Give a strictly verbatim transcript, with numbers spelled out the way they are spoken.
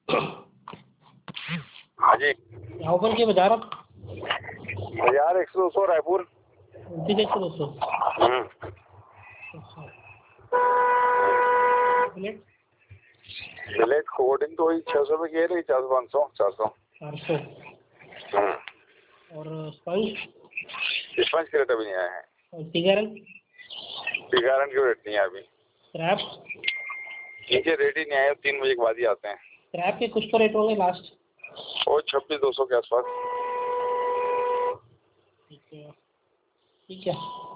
हाँ जी। क्या ओपन किया बाजार आप? बाजार एक सौ दो सौ रायपुर। उनतीस एक सौ दो सौ। प्लेट प्लेट कोडिंग तो वही छः सौ रुपये की है रही, चार सौ पाँच सौ चार सौ चार सौ। और स्पंज स्पंज के रेट अभी नहीं आए हैं। और टीगारन टीगारन के रेट नहीं है अभी। क्रैप नीचे रेट ही नहीं आए, तीन बजे के बाद ही आते हैं। क्रैप के कुछ तो रेट होंगे लास्ट? वो छब्बीस दो सौ के आसपास। ठीक है ठीक है।